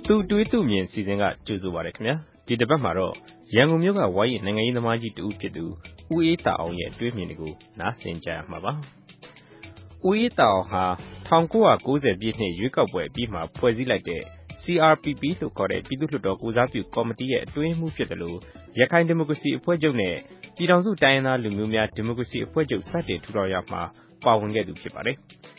သူတွေးသူမြင်စီစဉ်ကကြိုဆိုပါရခင်ဗျာဒီတစ်ပတ်မှာတော့ရန်ကုန်မြို့ကဝိုင်းရင်နိုင်ငံရေးသမားကြီးတူဖြစ်သူဦးအေးတာအောင်ရဲ့အတွေ့အမြင်တွေကိုနားဆင်ကြရမှာပါဦးအေးတာအောင်ဟာ1990ပြည့်နှစ်ရွေးကောက်ပွဲအပြီးမှာဖွဲ့စည်းလိုက်တဲ့ CRPP လို့ခေါ်တဲ့ပြည်သူ့လွှတ်တော်ကိုစားပြုကော်မတီရဲ့အတွင်းမှုဖြစ်တယ်လို့ရခိုင်ဒီမိုကရေစီအဖွဲ့ချုပ်နဲ့ပြည်ထောင်စုတိုင်းရင်းသားလူမျိုးများဒီမိုကရေစီအဖွဲ့ချုပ်စတင်ထူထောင်ရာမှာပါဝင်ခဲ့သူဖြစ်ပါတယ်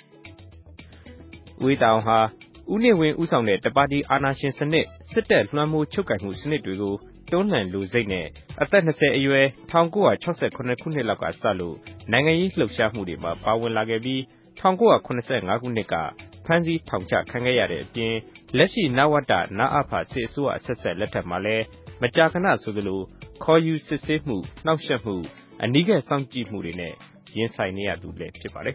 ဦးအေးတာအောင်ဟာဦးနေဝင်းဦးဆောင်တဲ့တပါတီအာဏာရှင်စနစ်စစ်တပ်လွှမ်းမိုးချုပ်ကိုင်မှုစနစ်တွေကိုတွန်းလှန်လိုစိတ်နဲ့အသက်20အရွယ်1968ခုနှစ်လောက်ကစလို့နိုင်ငံရေးလှုပ်ရှားမှုတွေမှာပါဝင်လာခဲ့ပြီး1985ခုနှစ်ကဖမ်းဆီးထောင်ချခံခဲ့ရတဲ့အပြင်လက်ရှိနဝတနအဖစစ်အစိုးရဆက်ဆက်လက်ထက်မှာလည်းမကြာခဏဆိုသလိုခေါ်ယူစစ်ဆေးမှုနှောက်ယှက်မှုအနီးကပ်စောင့်ကြည့်မှုတွေနဲ့ရင်ဆိုင်နေရသူလည်းဖြစ်ပါတယ်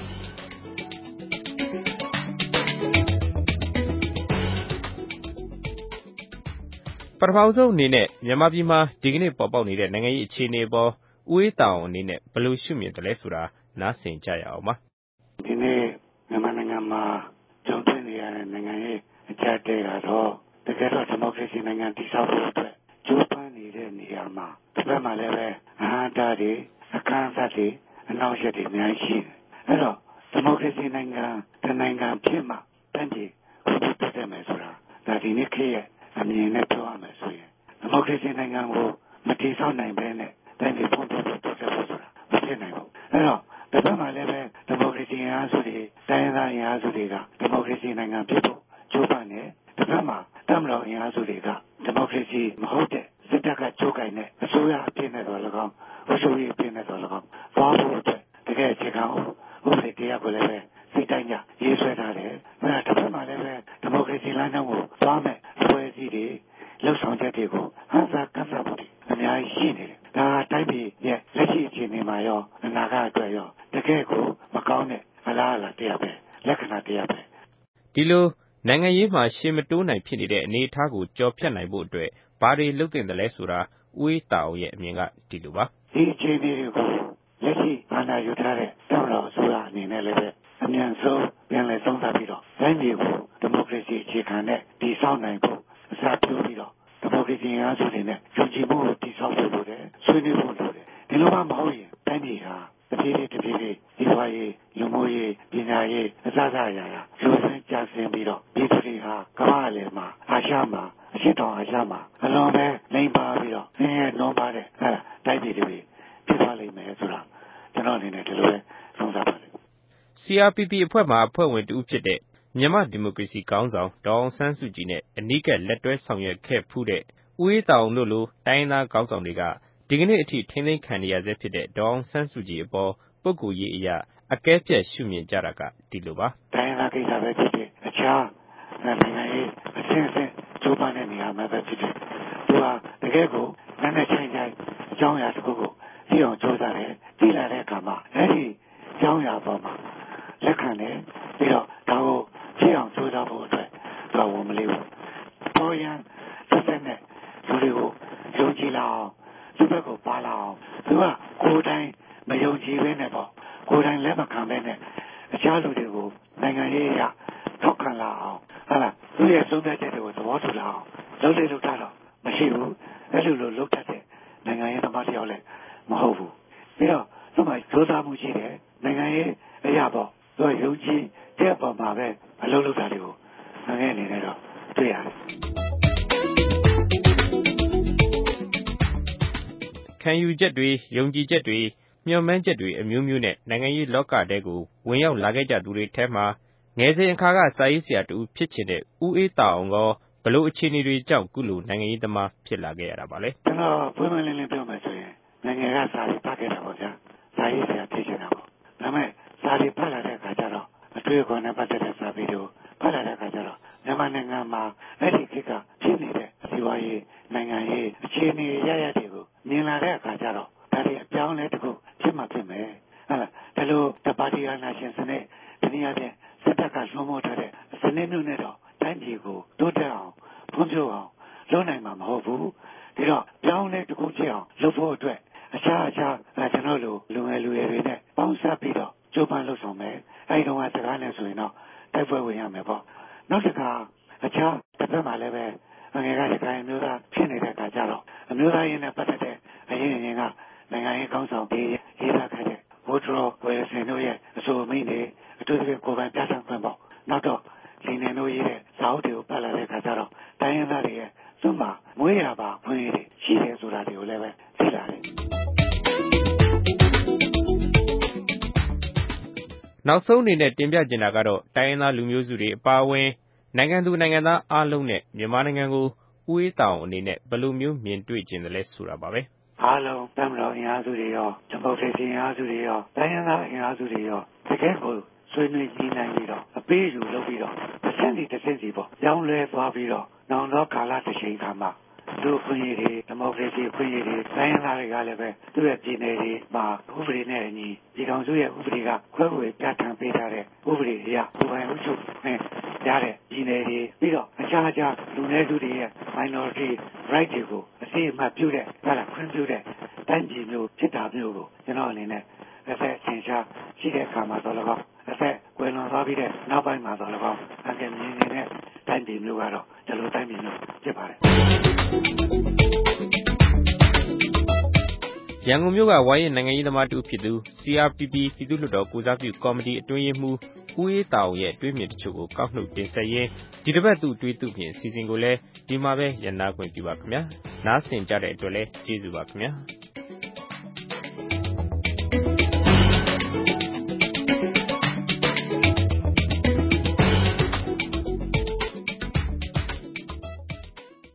ပထမဆုံးအနေနဲ့မြန်မာပြည်မှာဒီကနေ့ပေါ်ပေါက်နေတဲ့နိုင်ငံရေးအခြေအနေပေါ်ဦးအေးတာအောင်အနေနဲ့ဘယ်လိုရှုမြင်တယ်လဲဆိုတာနားဆင်ကြရအောင်ပါဒီနေ့မြန်မာနိုင်ငံမှာကြုံတွေ့နေရတဲ့နိုင်ငံရေးအကြမ်းဖက်ကတော့တကယ်တော့ဒီမိုကရေစီနိုင်ငံတည်ဆောက်ဖို့အတွက်ကြိုးပမ်းနေတဲ့နေရာမှာဒီဘက်မှာလည်းပဲအဟံတားတွေအခမ်းအနားတွေအနောက်ရက်တွေအများကြီးရှိတယ်အဲ့တော့ဒီမိုကရေစီနိုင်ငံတစ်နိုင်ငံဖြစ်မှတန်းပြည်ဟုတ်ဖြစ်တယ်မယ်ဆိုတာဒါဒီနေ့ခေတ်ရဲ့အမြင်နဲ့ပြောရမယ်ဆိုရင်ဒီမိုကရေစီနိုင်ငံကိုမတည်ဆောက်နိုင်ဘဲနဲ့တန်းပြည်ဖွံ့ဖြိုးတိုးတက်ဖို့ဆိုတာမဖြစ်နိုင်ဘူးအဲ့တော့ဒီဘက်မှာလည်းပဲဒီမိုကရေစီအားစုတွေတိုင်းရင်းသားအားစုတွေကဒီမိုကရေစီနိုင်ငံဖြစ်ဖို့ကြိုးပမ်းနေဒီဘက်မှာတမတော်အားစုတွေကဒီမိုကရေစီမဟုတ်တဲ့စစ်တပ်ကကြိုးကိုင်တဲ့အစိုးရအဖြစ်နဲ့တော့၎င်းဝှဆိုရေးအဖြစ်နဲ့တော့၎င်းသွားဖို့အတွက်တကယ်အခြေခံဥပဒေတရားကိုလည်းပဲစိတ်တိုင်းကြရေးဆွဲထားတယ်အဲ့ဒါတစ်ဖက်မှာလည်းပဲဒီမိုကရေစီလမ်းကြောင်းကိုသွားမယ်ဖွဲ့စည်းတွေလှုပ်ဆောင်ချက်တွေကိုဟန်စာကန့်သတ်မှုတွေအများကြီးရှိနေတယ်ဒါတိုင်းပြည်ရဲ့လက်ရှိအခြေအနေမှာရောအနာဂတ်အတွက်ရောတကယ်ကိုမကောင်းတဲ့အလားအလာတရားပဲလက္ခဏာတရားပဲဒီလိုနိုင်ငံရေးမှာရှေ့မတိုးနိုင်ဖြစ်နေတဲ့အနေအထားကိုကြော်ဖြတ်နိုင်ဖို့အတွက်ဘာတွေလုပ်သင့်တယ်လဲဆိုတာဦးအေးတာအောင်ရဲ့အမြင်ကဒီလိုပါဒီအခြေအနေတွေကိုလက်ရှိအာဏာယူထားတဲ့တမတော်အစိုးရအနေနဲ့လည်းပဲအမြန်ဆုံးပြန်လည်သုံးသပ်ပြီးတော့တိုင်းပြည်ကိုဒီမိုကရေစီအခြေခံနဲ့တည်ဆောက်နိုင်ဖို့အစားပြုပြီးတော့ဒီမိုကရေစီအားစုတွေနဲ့ယုံကြည်မှုကိုတည်ဆောက်ဖို့လိုတယ်ဆွေးနွေးဖို့လိုတယ်ဒီလိုမှမဟုတ်ရင်တိုင်းပြည်ဟာတဖြည်းဖြည်းဒီဘဝရေးလူမှုရေးပညာရေးအစအရာလူစင်းကြဆင်းပြီးတော့ဒီတွေဟာကမ္ဘာ့အလယ်မှာအာရှမှာအရှေ့တောင်အာရှမှာအလွန်ပဲလိမ့်ပါပြီးတော့နည်းနည်းနှောပါတဲ့တိုင်းပြည်တွေဖြစ်သွားလိမ့်မယ်ဆိုတာကျွန်တော်အနေနဲ့ဒီလိုပဲသုံးသပ်ပါတယ် CRPP အဖွဲ့မှာအဖွဲ့ဝင်တူဖြစ်တဲ့မြန်မာဒီမိုကရေစီခေါင်းဆောင်ဒေါအောင်ဆန်းစုကြည်နဲ့အနီးကပ်လက်တွဲဆောင်ရွက်ခဲ့ဖူးတဲ့ဦးအေးတာအောင်တို့လိုတိုင်းသားခေါင်းဆောင်တွေကဒီကနေ့အထိထိန်းသိမ်းခံနေရဆဲဖြစ်တဲ့ဒေါအောင်ဆန်းစုကြည်အပေါ်ပုဂ္ဂိုလ်ရေးအရာအကဲဖြတ်ရှုမြင်ကြတာကဒီလိုပါတိုင်းသားကိစ္စပဲဖြစ်ဖြစ်အခြားနိုင်ငံရေးအဆင့်အဆင့်ကျိုးပန်းတဲ့နေရာမှာပဲဖြစ်ဖြစ်သူဟာတကယ်ကိုနာနဲ့ချင်းချင်းအကြောင်းအရာတစ်ခုကိုသိအောင်ကြိုးစားတယ်သိလာတဲ့အခါမှာအဲ့ဒီအကြောင်းအရာပေါ်မှာလက်ခံတယ်ပြီးတော့ဒါကိုဖြစ်အောင်ကြိုးစားဖို့အတွက်တော့ဝန်မလေးဘူးပေါ်ရန်တစ်သက်နဲ့လူတွေကိုယုံကြည်လာအောင်သူ့ဘက်ကိုပါလာအောင်သူကကိုယ်တိုင်မယုံကြည်ဘဲနဲ့ပေါ့ကိုယ်တိုင်လက်မခံဘဲနဲ့အခြားလူတွေကိုနိုင်ငံရေးအရထောက်ခံလာအောင်ဟုတ်လားသူရဲ့သုံးသပ်ချက်တွေကိုသဘောတူလာအောင်လုပ်လေလုပ်တာတော့မရှိဘူးအဲ့လိုလုပ်တတ်တဲ့နိုင်ငံရေးသမားတယောက်လည်းမဟုတ်ဘူးပြီးတော့သူ့မှာကြိုးစားမှုရှိတယ်နိုင်ငံရေးအရာပေါ့သူကယုံကြည်တဲ့ပုံမှာပဲအလုပ်လုပ်တာတွေကိုနိုင်ငံအနေနဲ့တော့တွေ့ရတယ်ခံယူချက်တွေယုံကြည်ချက်တွေမျှော်မှန်းချက်တွေအမျိုးမျိုးနဲ့နိုင်ငံရေးလောကတဲကိုဝင်ရောက်လာခဲ့ကြသူတွေထဲမှာငယ်စဉ်အခါကစာရေးဆရာတူဖြစ်ချင်တဲ့ဦးအေးတာအောင်ကဘလို့အခြေအနေတွေကြောင့်ကုလိုနိုင်ငံရေးသမားဖြစ်လာခဲ့ရတာပါလဲကျွန်တော်ပွင့်ပွင့်လင်းလင်းပြောမယ်ဆိုရင်နိုင်ငံကစာရေးဖတ်ခဲ့တာပေါ့ဗျာစာရေးဆရာဖြစ်ချင်တာပေါ့ဒါပေမဲ့စာရေးဖတ်လာတဲ့အခါကျတော့အတွေ့အကြုံနဲ့ပတ်သက်တဲ့စာပေတွေကိုဖတ်လာတဲ့အခါကျတော့မြန်မာနိုင်ငံမှာအဲ့ဒီခေတ်ကဖြစ်နေတဲ့စီးပွားရေးနိုင်ငံရေးအခြေအနေရရတွေကိုမြင်လာတဲ့အခါကျတော့ဒါတွေအပြောင်းလဲတစ်ခုဖြစ်မှဖြစ်မယ်ဟုတ်လားဒါလို့တပါတီအာဏာရှင်စနစ်ဒီနည်းအားဖြင့်စစ်တပ်ကလွှမ်းမိုးထားတဲ့စနစ်မျိုးနဲ့တော့တိုင်းပြည်ကိုတိုးတက်အောင်ဖွံ့ဖြိုးအောင်လုပ်နိုင်မှာမဟုတ်ဘူးဒီတော့ပြောင်းလဲတစ်ခုဖြစ်အောင်လုပ်ဖို့အတွက်အခြားကျွန်တော်တို့လူငယ်လူရွယ်တွေနဲ့ပေါင်းစပ်ပြီးတော့ကြိုးပမ်းလုပ်ဆောင်မယ်အဲဒီတော့စကားနဲ့ဆိုရင်တော့တိုက်ပွဲဝင်ရမယ်ပေါ့နောက်တစ်ခါအခြားတစ်ဖက်မှာလည်းပဲငယ်ကရခိုင်မျိုးသားဖြစ်နေတဲ့အခါကျတော့အမျိုးသားရင်းနဲ့ပတ်သက်တဲ့အရင်ကနိုင်ငံရေးကောင်းဆောင်တွေရေးသားခဲ့တဲ့ဝတ်ရောဝယ်စင်တို့ရဲ့အဆိုအမိန့်တွေအထူးသဖြင့်ကိုယ်ပိုင်ပြဌာန်းခွင့်ပေါ့နောက်တော့လီနင်တို့ရေးတဲ့ဇာတ်တွေကိုပတ်လာတဲ့အခါကျတော့တိုင်းရင်းသားတွေရဲ့သူ့မှာမွေးရပါခွင့်တွေရှိတယ်ဆိုတာတွေကိုလည်းပဲသိလာတယ်နောက်ဆုံးအနေနဲ့တင်ပြချင်တာကတော့တိုင်းရင်းသားလူမျိုးစုတွေအပါအဝင်နိုင်ငံသူနိုင်ငံသားအားလုံးနဲ့မြန်မာနိုင်ငံကိုဦးအေးသာအောင်အနေနဲ့ဘယ်လိုမျိုးမြင်တွေ့ချင်တယ်လဲဆိုတာပါပဲအားလုံးတမတော်အင်အားစုတွေရောဒီမိုကရေစီအင်အားစုတွေရောတိုင်းရင်းသားအင်အားစုတွေရောတကယ်ကိုဆွေးနွေးညှိနှိုင်းပြီးတော့အပေးယူလုပ်ပြီးတော့တစ်ဆင့်စီပေါ့ကြောင်းလဲသွားပြီးတော့နောက်တော့ကာလတစ်ချိန်ခါမှာလူ့ခွင့်ရေးတွေဒီမိုကရေစီခွင့်ရေးတွေတိုင်းရင်းသားတွေကလည်းပဲသူ့ရဲ့ပြည်နယ်တွေမှာဥပဒေနဲ့အညီပြည်ထောင်စုရဲ့ဥပဒေကခွဲဝေပြဋ္ဌာန်းပေးထားတဲ့ဥပဒေအရကိုယ်ပိုင်ဥချုပ်နဲ့ရတဲ့ပြည်နယ်တွေပြီးတော့အခြားလူနည်းစုတွေရဲ့ minority right တွေကိုအစိအမှတ်ပြုတဲ့ခွင့်ပြုတဲ့တိုင်းပြည်မျိုးဖြစ်တာမျိုးကိုကျွန်တော်အနေနဲ့အသက်သင်ရှားရှိတဲ့အခါမှာတော့လည်းအသက်ကွယ်လွန်သွားပြီးတဲ့နောက်ပိုင်းမှာတော့လည်းအကယ်မြင်နေတဲ့တိုင်းပြည်မျိုးကတော့ဒီလိုတိုင်းပြည်မျိုးဖြစ်ပါတယ်ရန်ကုန်မြို့ကဝိုင်းရင်နိုင်ငံရေးသမားတူဖြစ်သူ CRPP ပြည်သူ့လွှတ်တော်ကိုစားပြုကော်မတီအတွင်းရေးမှူးဦးအေးသာအောင်ရဲ့တွေးမြင်တချို့ကိုကောက်နှုတ်တင်ဆက်ရင်းဒီတစ်ပတ်သူ့တွေးသူ့မြင်အစီအစဉ်ကိုလည်းဒီမှာပဲရန်နာခွင့်ပြုပါခင်ဗျာနားဆင်ကြတဲ့အတွက်လည်းကျေးဇူးပါခင်ဗျာ